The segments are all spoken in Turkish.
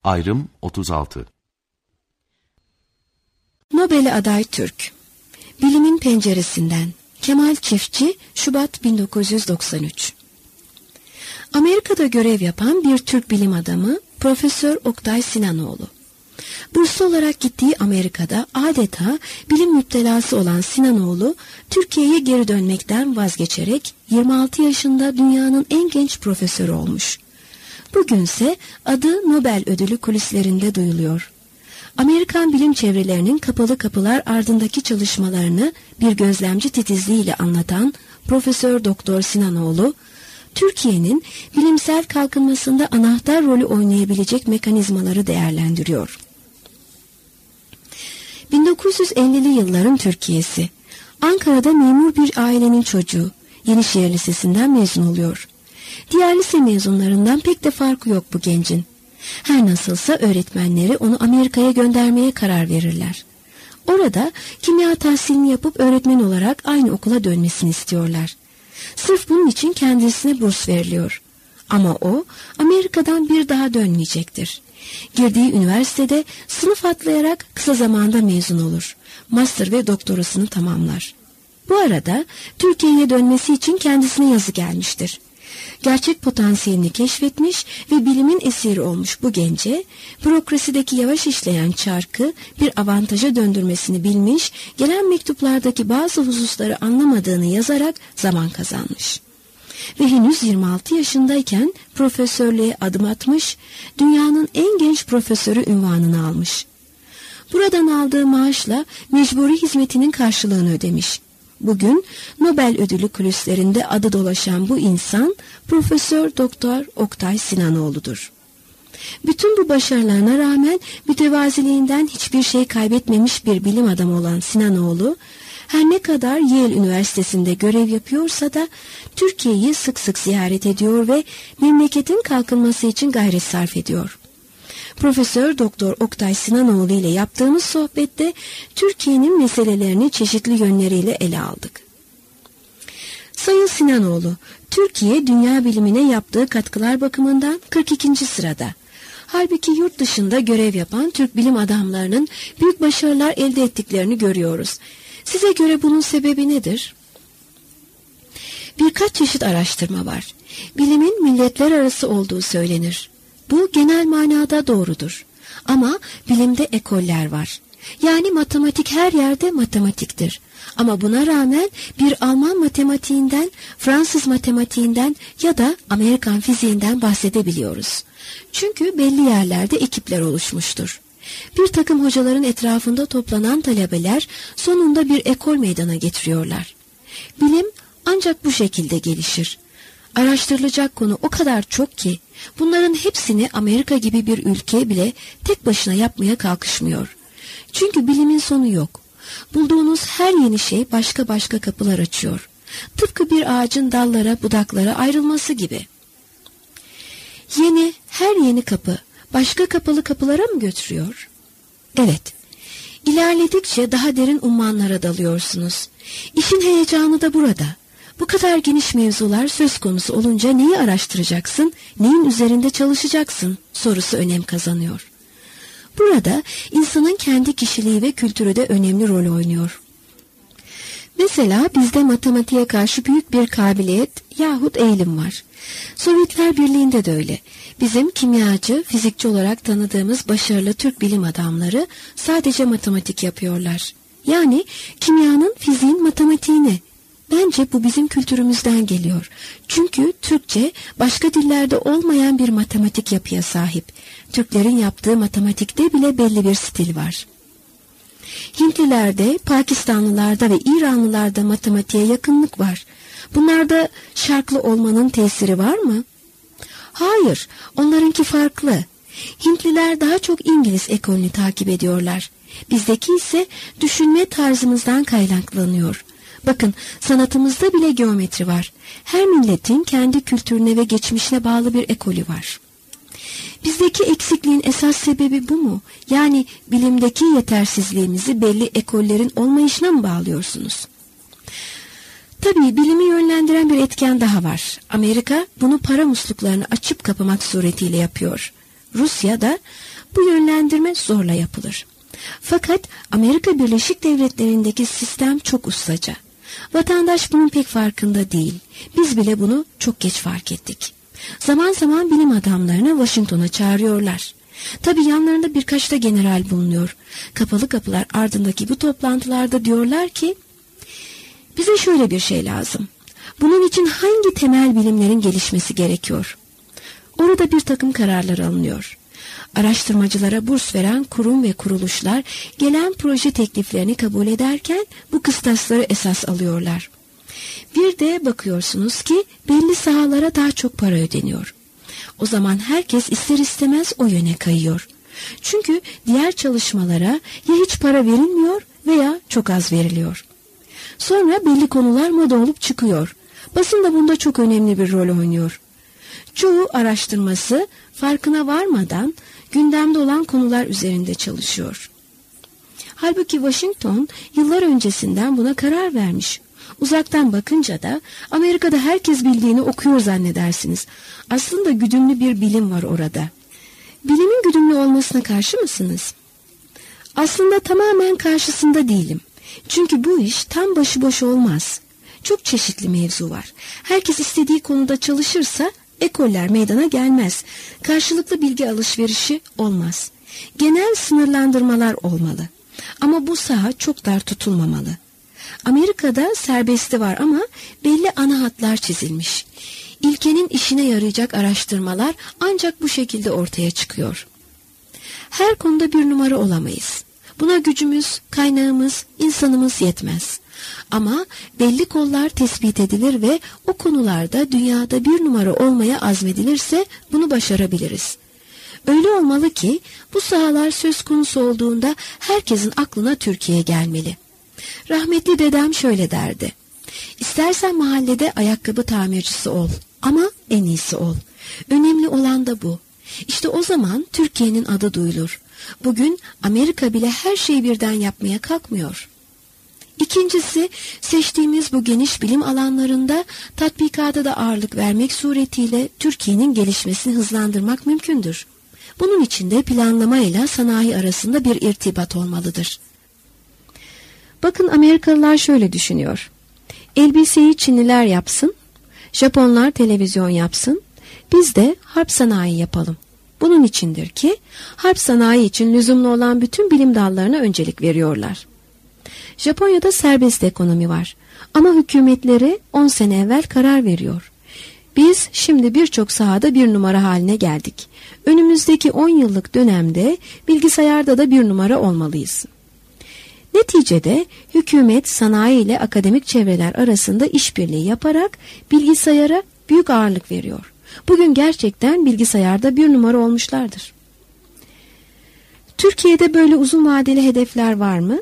Ayrım 36. Nobel'e aday Türk. Bilimin penceresinden. Kemal Çiftçi, Şubat 1993. Amerika'da görev yapan bir Türk bilim adamı Profesör Oktay Sinanoğlu. Burslu olarak gittiği Amerika'da adeta bilim müptelası olan Sinanoğlu, Türkiye'ye geri dönmekten vazgeçerek 26 yaşında dünyanın en genç profesörü olmuş. Bugünse adı Nobel ödülü kulislerinde duyuluyor. Amerikan bilim çevrelerinin kapalı kapılar ardındaki çalışmalarını bir gözlemci titizliğiyle anlatan Profesör Doktor Sinanoğlu, Türkiye'nin bilimsel kalkınmasında anahtar rolü oynayabilecek mekanizmaları değerlendiriyor. 1950'li yılların Türkiye'si. Ankara'da memur bir ailenin çocuğu. Yenişehir Lisesi'nden mezun oluyor. Diğer lise mezunlarından pek de farkı yok bu gencin. Her nasılsa öğretmenleri onu Amerika'ya göndermeye karar verirler. Orada kimya tahsilini yapıp öğretmen olarak aynı okula dönmesini istiyorlar. Sırf bunun için kendisine burs veriliyor. Ama o Amerika'dan bir daha dönmeyecektir. Girdiği üniversitede sınıf atlayarak kısa zamanda mezun olur. Master ve doktorasını tamamlar. Bu arada Türkiye'ye dönmesi için kendisine yazı gelmiştir. Gerçek potansiyelini keşfetmiş ve bilimin esiri olmuş bu gence, bürokrasideki yavaş işleyen çarkı bir avantaja döndürmesini bilmiş, gelen mektuplardaki bazı hususları anlamadığını yazarak zaman kazanmış. Ve henüz 26 yaşındayken profesörlüğe adım atmış, dünyanın en genç profesörü unvanını almış. Buradan aldığı maaşla mecburi hizmetinin karşılığını ödemiş. Bugün Nobel ödülü kulislerinde adı dolaşan bu insan Profesör Doktor Oktay Sinanoğlu'dur. Bütün bu başarılarına rağmen mütevaziliğinden hiçbir şey kaybetmemiş bir bilim adamı olan Sinanoğlu, her ne kadar Yale Üniversitesi'nde görev yapıyorsa da Türkiye'yi sık sık ziyaret ediyor ve memleketin kalkınması için gayret sarf ediyor. Profesör Doktor Oktay Sinanoğlu ile yaptığımız sohbette Türkiye'nin meselelerini çeşitli yönleriyle ele aldık. Sayın Sinanoğlu, Türkiye dünya bilimine yaptığı katkılar bakımından 42. sırada. Halbuki yurt dışında görev yapan Türk bilim adamlarının büyük başarılar elde ettiklerini görüyoruz. Size göre bunun sebebi nedir? Birkaç çeşit araştırma var. Bilimin milletler arası olduğu söylenir. Bu genel manada doğrudur. Ama bilimde ekoller var. Yani matematik her yerde matematiktir. Ama buna rağmen bir Alman matematiğinden, Fransız matematiğinden ya da Amerikan fiziğinden bahsedebiliyoruz. Çünkü belli yerlerde ekipler oluşmuştur. Bir takım hocaların etrafında toplanan talebeler sonunda bir ekol meydana getiriyorlar. Bilim ancak bu şekilde gelişir. Araştırılacak konu o kadar çok ki bunların hepsini Amerika gibi bir ülke bile tek başına yapmaya kalkışmıyor. Çünkü bilimin sonu yok. Bulduğunuz her yeni şey başka başka kapılar açıyor. Tıpkı bir ağacın dallara, budaklara ayrılması gibi. Her yeni kapı başka kapalı kapılara mı götürüyor? Evet. İlerledikçe daha derin ummanlara dalıyorsunuz. İşin heyecanı da burada. Bu kadar geniş mevzular söz konusu olunca neyi araştıracaksın, neyin üzerinde çalışacaksın sorusu önem kazanıyor. Burada insanın kendi kişiliği ve kültürü de önemli rol oynuyor. Mesela bizde matematiğe karşı büyük bir kabiliyet yahut eğilim var. Sovyetler Birliği'nde de öyle. Bizim kimyacı, fizikçi olarak tanıdığımız başarılı Türk bilim adamları sadece matematik yapıyorlar. Yani kimyanın, fiziğin matematiğini. Bence bu bizim kültürümüzden geliyor. Çünkü Türkçe başka dillerde olmayan bir matematik yapıya sahip. Türklerin yaptığı matematikte bile belli bir stil var. Hintlilerde, Pakistanlılarda ve İranlılarda matematiğe yakınlık var. Bunlarda şarklı olmanın tesiri var mı? Hayır, onlarınki farklı. Hintliler daha çok İngiliz ekolünü takip ediyorlar. Bizdeki ise düşünme tarzımızdan kaynaklanıyor. Bakın, sanatımızda bile geometri var. Her milletin kendi kültürüne ve geçmişine bağlı bir ekolü var. Bizdeki eksikliğin esas sebebi bu mu? Yani bilimdeki yetersizliğimizi belli ekollerin olmayışına mı bağlıyorsunuz? Tabii bilimi yönlendiren bir etken daha var. Amerika bunu para musluklarını açıp kapamak suretiyle yapıyor. Rusya da Bu yönlendirme zorla yapılır. Fakat Amerika Birleşik Devletleri'ndeki sistem çok ustaca. Vatandaş bunun pek farkında değil. Biz bile bunu çok geç fark ettik. Zaman zaman bilim adamlarını Washington'a çağırıyorlar. Tabii yanlarında birkaç da general bulunuyor. Kapalı kapılar ardındaki bu toplantılarda diyorlar ki, bize şöyle bir şey lazım. Bunun için hangi temel bilimlerin gelişmesi gerekiyor? Orada bir takım kararlar alınıyor. Araştırmacılara burs veren kurum ve kuruluşlar gelen proje tekliflerini kabul ederken bu kıstasları esas alıyorlar. Bir de bakıyorsunuz ki belli sahalara daha çok para ödeniyor. O zaman herkes ister istemez o yöne kayıyor. Çünkü diğer çalışmalara ya hiç para verilmiyor veya çok az veriliyor. Sonra belli konular moda olup çıkıyor. Basın da bunda çok önemli bir rol oynuyor. Çoğu araştırması farkına varmadan gündemde olan konular üzerinde çalışıyor. Halbuki Washington yıllar öncesinden buna karar vermiş. Uzaktan bakınca da Amerika'da herkes bildiğini okuyor zannedersiniz. Aslında güdümlü bir bilim var orada. Bilimin güdümlü olmasına karşı mısınız? Aslında tamamen karşısında değilim. Çünkü bu iş tam başıboş olmaz. Çok çeşitli mevzu var. Herkes istediği konuda çalışırsa ekoller meydana gelmez. Karşılıklı bilgi alışverişi olmaz. Genel sınırlandırmalar olmalı. Ama bu saha çok dar tutulmamalı. Amerika'da serbesti var ama belli ana hatlar çizilmiş. İlkenin işine yarayacak araştırmalar ancak bu şekilde ortaya çıkıyor. Her konuda bir numara olamayız. Buna gücümüz, kaynağımız, insanımız yetmez. Ama belli kollar tespit edilir ve o konularda dünyada bir numara olmaya azmedilirse bunu başarabiliriz. Öyle olmalı ki bu sahalar söz konusu olduğunda herkesin aklına Türkiye gelmeli. Rahmetli dedem şöyle derdi. İstersen mahallede ayakkabı tamircisi ol ama en iyisi ol. Önemli olan da bu. İşte o zaman Türkiye'nin adı duyulur. Bugün Amerika bile her şeyi birden yapmaya kalkmıyor. İkincisi, seçtiğimiz bu geniş bilim alanlarında tatbikata da ağırlık vermek suretiyle Türkiye'nin gelişmesini hızlandırmak mümkündür. Bunun için de planlamayla sanayi arasında bir irtibat olmalıdır. Bakın Amerikalılar şöyle düşünüyor. Elbiseyi Çinliler yapsın, Japonlar televizyon yapsın, biz de harp sanayi yapalım. Bunun içindir ki harp sanayi için lüzumlu olan bütün bilim dallarına öncelik veriyorlar. Japonya'da serbest ekonomi var ama hükümetleri 10 sene evvel karar veriyor. Biz şimdi birçok sahada bir numara haline geldik. Önümüzdeki 10 yıllık dönemde bilgisayarda da bir numara olmalıyız. Neticede hükümet sanayi ile akademik çevreler arasında işbirliği yaparak bilgisayara büyük ağırlık veriyor. Bugün gerçekten bilgisayarda bir numara olmuşlardır. Türkiye'de böyle uzun vadeli hedefler var mı?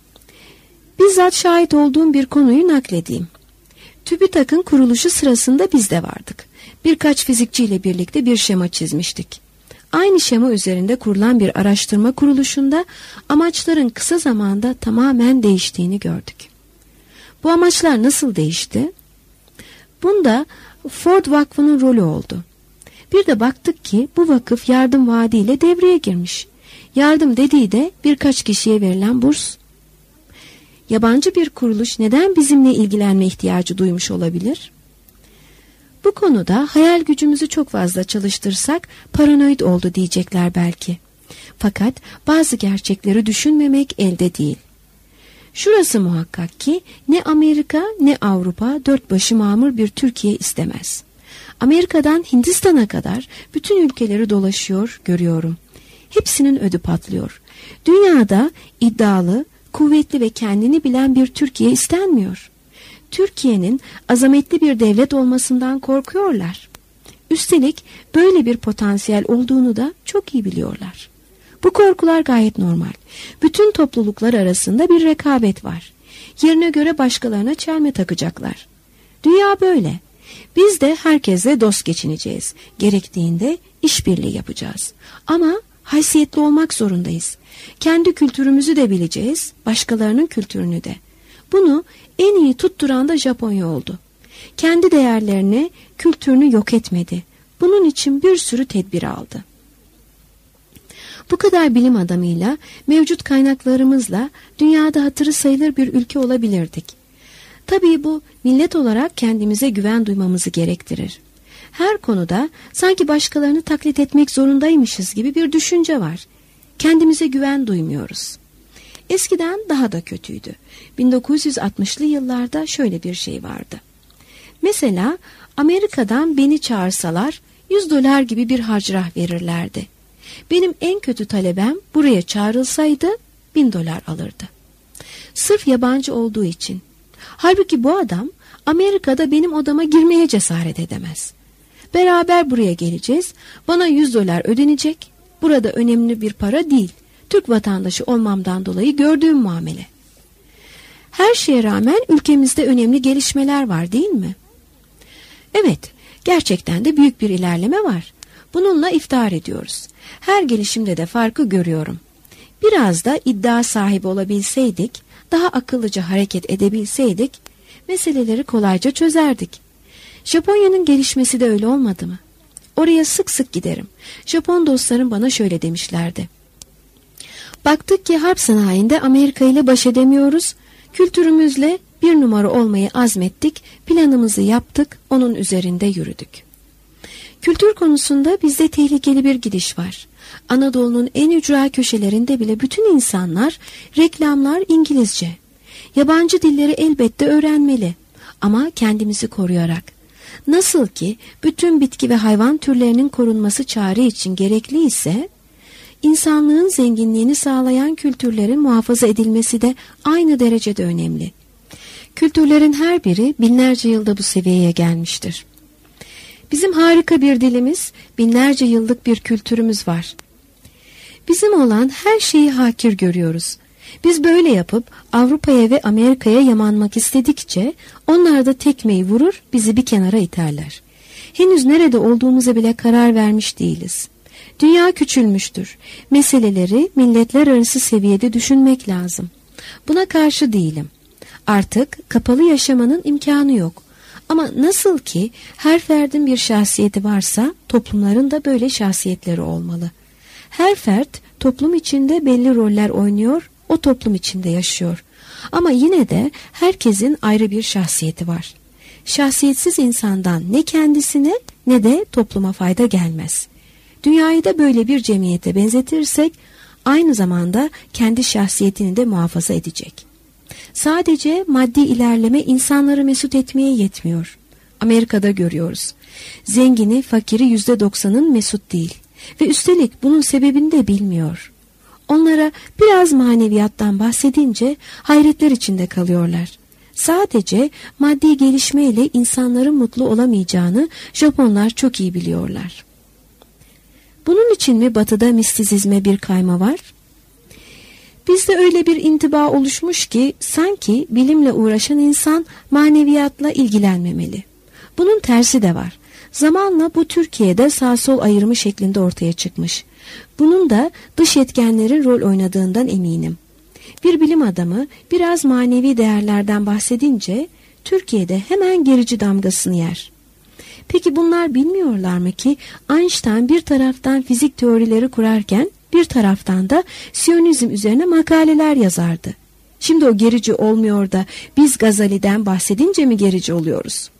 Bizzat şahit olduğum bir konuyu nakledeyim. TÜBİTAK'ın kuruluşu sırasında biz de vardık. Birkaç fizikçiyle birlikte bir şema çizmiştik. Aynı şema üzerinde kurulan bir araştırma kuruluşunda amaçların kısa zamanda tamamen değiştiğini gördük. Bu amaçlar nasıl değişti? Bunda Ford Vakfı'nın rolü oldu. Bir de baktık ki bu vakıf yardım vaadiyle devreye girmiş. Yardım dediği de birkaç kişiye verilen burs. Yabancı bir kuruluş neden bizimle ilgilenme ihtiyacı duymuş olabilir? Bu konuda hayal gücümüzü çok fazla çalıştırsak paranoid oldu diyecekler belki. Fakat bazı gerçekleri düşünmemek elde değil. Şurası muhakkak ki ne Amerika ne Avrupa dört başı mamur bir Türkiye istemez. Amerika'dan Hindistan'a kadar bütün ülkeleri dolaşıyor, görüyorum. Hepsinin ödü patlıyor. Dünyada iddialı, kuvvetli ve kendini bilen bir Türkiye istenmiyor. Türkiye'nin azametli bir devlet olmasından korkuyorlar. Üstelik böyle bir potansiyel olduğunu da çok iyi biliyorlar. Bu korkular gayet normal. Bütün topluluklar arasında bir rekabet var. Yerine göre başkalarına çelme takacaklar. Dünya böyle. Biz de herkesle dost geçineceğiz. Gerektiğinde işbirliği yapacağız. Ama haysiyetli olmak zorundayız. Kendi kültürümüzü de bileceğiz, başkalarının kültürünü de. Bunu en iyi tutturan da Japonya oldu. Kendi değerlerini, kültürünü yok etmedi. Bunun için bir sürü tedbir aldı. Bu kadar bilim adamıyla, mevcut kaynaklarımızla dünyada hatırı sayılır bir ülke olabilirdik. Tabii bu millet olarak kendimize güven duymamızı gerektirir. Her konuda sanki başkalarını taklit etmek zorundaymışız gibi bir düşünce var. Kendimize güven duymuyoruz. Eskiden daha da kötüydü. 1960'lı yıllarda şöyle bir şey vardı. Mesela Amerika'dan beni çağırsalar $100 gibi bir harcırah verirlerdi. Benim en kötü talebem buraya çağrılsaydı $1000 alırdı. Sırf yabancı olduğu için. Halbuki bu adam Amerika'da benim odama girmeye cesaret edemez. Beraber buraya geleceğiz. Bana $100 ödenecek. Burada önemli bir para değil. Türk vatandaşı olmamdan dolayı gördüğüm muamele. Her şeye rağmen ülkemizde önemli gelişmeler var, değil mi? Evet, gerçekten de büyük bir ilerleme var. Bununla iftihar ediyoruz. Her gelişimde de farkı görüyorum. Biraz da iddia sahibi olabilseydik, daha akıllıca hareket edebilseydik, meseleleri kolayca çözerdik. Japonya'nın gelişmesi de öyle olmadı mı? Oraya sık sık giderim. Japon dostlarım bana şöyle demişlerdi. Baktık ki harp sanayinde Amerika ile baş edemiyoruz. Kültürümüzle bir numara olmayı azmettik. Planımızı yaptık. Onun üzerinde yürüdük. Kültür konusunda bizde tehlikeli bir gidiş var. Anadolu'nun en ücra köşelerinde bile bütün insanlar, reklamlar İngilizce. Yabancı dilleri elbette öğrenmeli. Ama kendimizi koruyarak. Nasıl ki bütün bitki ve hayvan türlerinin korunması çare için gerekli ise, İnsanlığın zenginliğini sağlayan kültürlerin muhafaza edilmesi de aynı derecede önemli. Kültürlerin her biri binlerce yılda bu seviyeye gelmiştir. Bizim harika bir dilimiz, binlerce yıllık bir kültürümüz var. Bizim olan her şeyi hakir görüyoruz. Biz böyle yapıp Avrupa'ya ve Amerika'ya yamanmak istedikçe onlar da tekmeyi vurur, bizi bir kenara iterler. Henüz nerede olduğumuza bile karar vermiş değiliz. Dünya küçülmüştür. Meseleleri milletler arası seviyede düşünmek lazım. Buna karşı değilim. Artık kapalı yaşamanın imkanı yok. Ama nasıl ki her ferdin bir şahsiyeti varsa toplumların da böyle şahsiyetleri olmalı. Her fert toplum içinde belli roller oynuyor, o toplum içinde yaşıyor. Ama yine de herkesin ayrı bir şahsiyeti var. Şahsiyetsiz insandan ne kendisine ne de topluma fayda gelmez. Dünyayı da böyle bir cemiyete benzetirsek aynı zamanda kendi şahsiyetini de muhafaza edecek. Sadece maddi ilerleme insanları mesut etmeye yetmiyor. Amerika'da görüyoruz. Zengini, fakiri %90'ın mesut değil. Ve üstelik bunun sebebini de bilmiyor. Onlara biraz maneviyattan bahsedince hayretler içinde kalıyorlar. Sadece maddi gelişmeyle insanların mutlu olamayacağını Japonlar çok iyi biliyorlar. Bunun için mi Batı'da mistisizme bir kayma var? Bizde öyle bir intiba oluşmuş ki sanki bilimle uğraşan insan maneviyatla ilgilenmemeli. Bunun tersi de var. Zamanla bu Türkiye'de sağ sol ayrımı şeklinde ortaya çıkmış. Bunun da dış etkenlerin rol oynadığından eminim. Bir bilim adamı biraz manevi değerlerden bahsedince Türkiye'de hemen gerici damgasını yer. Peki bunlar bilmiyorlar mı ki Einstein bir taraftan fizik teorileri kurarken bir taraftan da Siyonizm üzerine makaleler yazardı. Şimdi o gerici olmuyor da biz Gazali'den bahsedince mi gerici oluyoruz?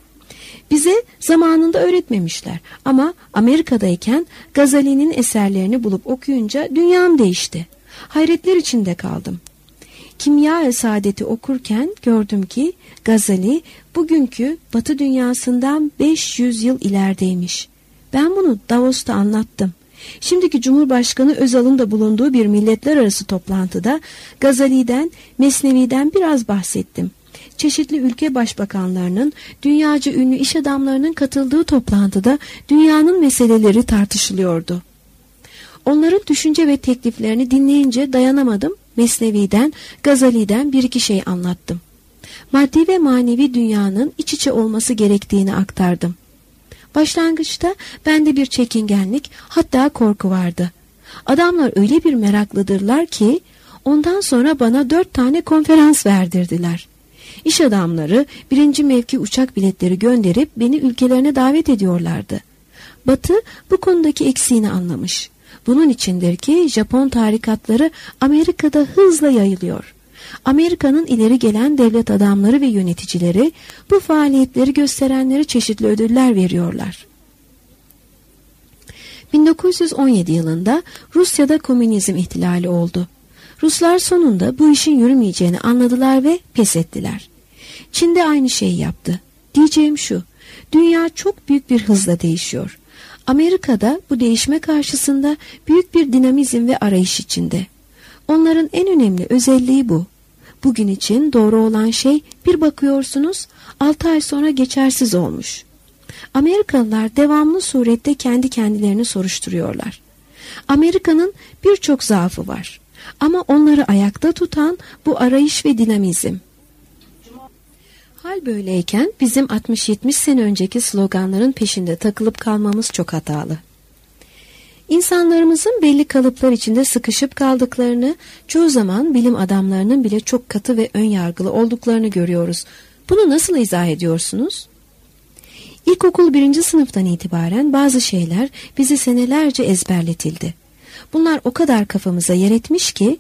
Bize zamanında öğretmemişler ama Amerika'dayken Gazali'nin eserlerini bulup okuyunca dünyam değişti. Hayretler içinde kaldım. Kimya-i Saadet'i okurken gördüm ki Gazali bugünkü Batı dünyasından 500 yıl ilerideymiş. Ben bunu Davos'ta anlattım. Şimdiki Cumhurbaşkanı Özal'ın da bulunduğu bir milletler arası toplantıda Gazali'den, Mesnevi'den biraz bahsettim. Çeşitli ülke başbakanlarının, dünyaca ünlü iş adamlarının katıldığı toplantıda dünyanın meseleleri tartışılıyordu. Onların düşünce ve tekliflerini dinleyince dayanamadım. Mesnevi'den, Gazali'den bir iki şey anlattım. Maddi ve manevi dünyanın iç içe olması gerektiğini aktardım. Başlangıçta bende bir çekingenlik, hatta korku vardı. Adamlar öyle bir meraklıdırlar ki ondan sonra bana 4 tane konferans verdirdiler. İş adamları 1. mevki uçak biletleri gönderip beni ülkelerine davet ediyorlardı. Batı bu konudaki eksiğini anlamış. Bunun içindir ki Japon tarikatları Amerika'da hızla yayılıyor. Amerika'nın ileri gelen devlet adamları ve yöneticileri bu faaliyetleri gösterenlere çeşitli ödüller veriyorlar. 1917 yılında Rusya'da komünizm ihtilali oldu. Ruslar sonunda bu işin yürümeyeceğini anladılar ve pes ettiler. Çin de aynı şeyi yaptı. Diyeceğim şu, dünya çok büyük bir hızla değişiyor. Amerika'da bu değişme karşısında büyük bir dinamizm ve arayış içinde. Onların en önemli özelliği bu. Bugün için doğru olan şey bir bakıyorsunuz 6 ay sonra geçersiz olmuş. Amerikalılar devamlı surette kendi kendilerini soruşturuyorlar. Amerika'nın birçok zaafı var ama onları ayakta tutan bu arayış ve dinamizm. Hal böyleyken bizim 60-70 sene önceki sloganların peşinde takılıp kalmamız çok hatalı. İnsanlarımızın belli kalıplar içinde sıkışıp kaldıklarını, çoğu zaman bilim adamlarının bile çok katı ve önyargılı olduklarını görüyoruz. Bunu nasıl izah ediyorsunuz? İlkokul 1. sınıftan itibaren bazı şeyler bizi senelerce ezberletildi. Bunlar o kadar kafamıza yer etmiş ki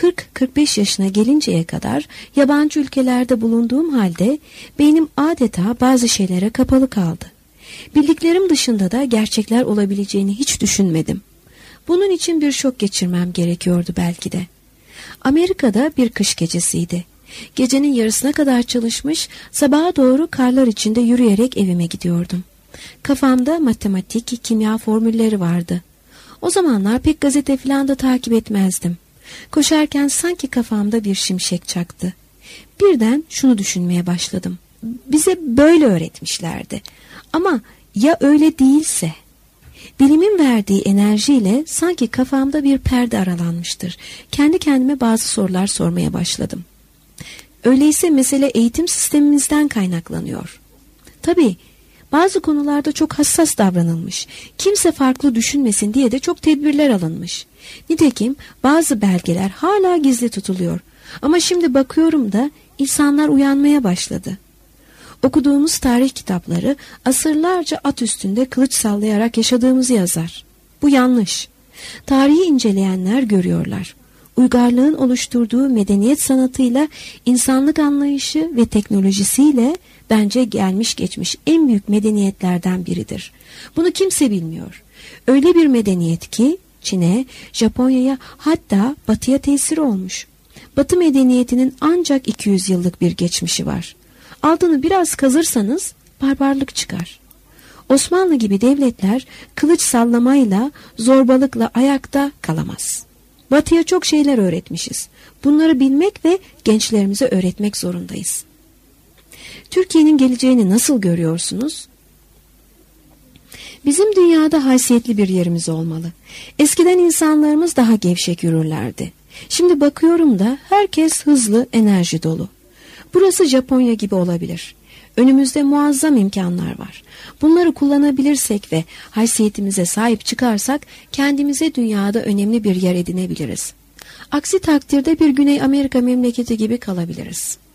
40-45 yaşına gelinceye kadar yabancı ülkelerde bulunduğum halde beynim adeta bazı şeylere kapalı kaldı. Bildiklerim dışında da gerçekler olabileceğini hiç düşünmedim. Bunun için bir şok geçirmem gerekiyordu belki de. Amerika'da bir kış gecesiydi. Gecenin yarısına kadar çalışmış, sabaha doğru karlar içinde yürüyerek evime gidiyordum. Kafamda matematik, kimya formülleri vardı. O zamanlar pek gazete falan da takip etmezdim. Koşarken sanki kafamda bir şimşek çaktı. Birden şunu düşünmeye başladım. Bize böyle öğretmişlerdi. Ama ya öyle değilse? Bilimin verdiği enerjiyle sanki kafamda bir perde aralanmıştır. Kendi kendime bazı sorular sormaya başladım. Öyleyse mesele eğitim sistemimizden kaynaklanıyor. Tabii bazı konularda çok hassas davranılmış. Kimse farklı düşünmesin diye de çok tedbirler alınmış. Nitekim bazı belgeler hala gizli tutuluyor. Ama şimdi bakıyorum da insanlar uyanmaya başladı. Okuduğumuz tarih kitapları asırlarca at üstünde kılıç sallayarak yaşadığımızı yazar. Bu yanlış. Tarihi inceleyenler görüyorlar. Uygarlığın oluşturduğu medeniyet sanatıyla, insanlık anlayışı ve teknolojisiyle bence gelmiş geçmiş en büyük medeniyetlerden biridir. Bunu kimse bilmiyor. Öyle bir medeniyet ki Çin'e, Japonya'ya hatta Batı'ya tesir olmuş. Batı medeniyetinin ancak 200 yıllık bir geçmişi var. Altını biraz kazırsanız barbarlık çıkar. Osmanlı gibi devletler kılıç sallamayla, zorbalıkla ayakta kalamaz. Batı'ya çok şeyler öğretmişiz. Bunları bilmek ve gençlerimize öğretmek zorundayız. Türkiye'nin geleceğini nasıl görüyorsunuz? Bizim dünyada haysiyetli bir yerimiz olmalı. Eskiden insanlarımız daha gevşek yürürlerdi. Şimdi bakıyorum da herkes hızlı, enerji dolu. Burası Japonya gibi olabilir. Önümüzde muazzam imkanlar var. Bunları kullanabilirsek ve haysiyetimize sahip çıkarsak kendimize dünyada önemli bir yer edinebiliriz. Aksi takdirde bir Güney Amerika memleketi gibi kalabiliriz.